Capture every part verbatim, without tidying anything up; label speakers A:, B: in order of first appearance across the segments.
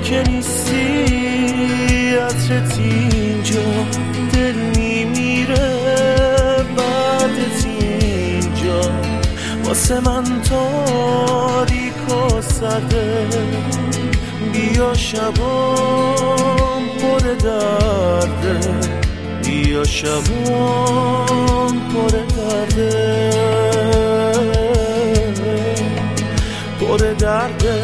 A: که نیستی عطرت اینجا دل میمیره بعدت اینجا واسه من تاریک و سرده بیا شبام پر درده بیا شبام پر درده پر درده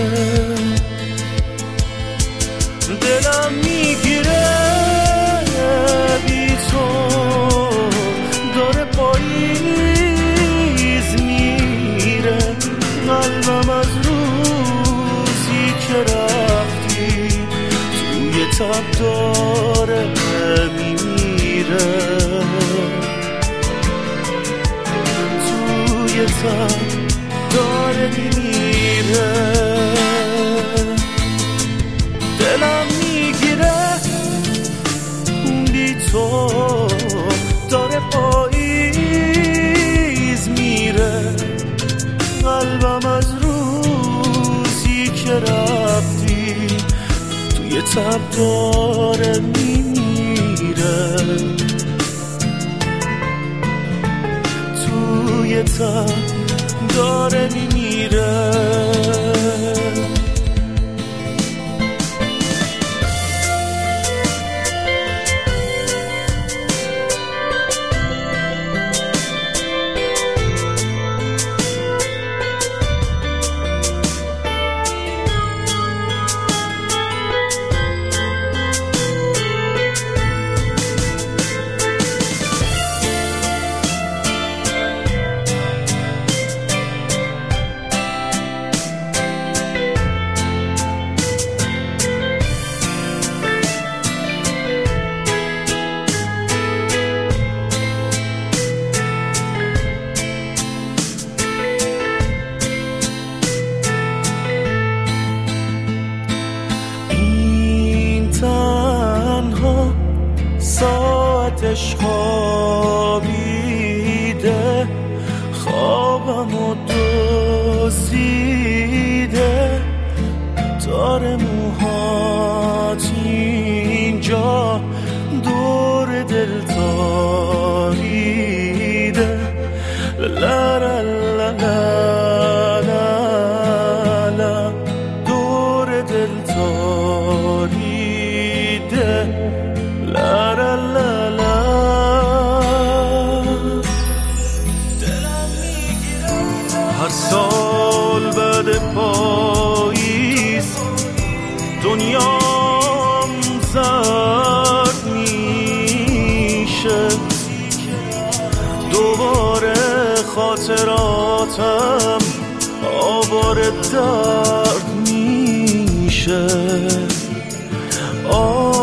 A: دلم میگیره بی تو داره پاییز میره قلبم از روزی که رفتی توی تب داره میمیره توی تب داره میمیره دلم میگیره بی تو داره پاییز میره قلبم از روزی که رفتی توی تب داره میمیره توی تب داره میمیره ساعتش خوابیده خوابم و دزدیده داره موهات اینجا دور دل تاریده لا لا لا لا لا دور دل تاریده لا لا لا لا هر سال بعد پاییز دنیام زرد میشه دوباره خاطراتم آواره درد میشه آه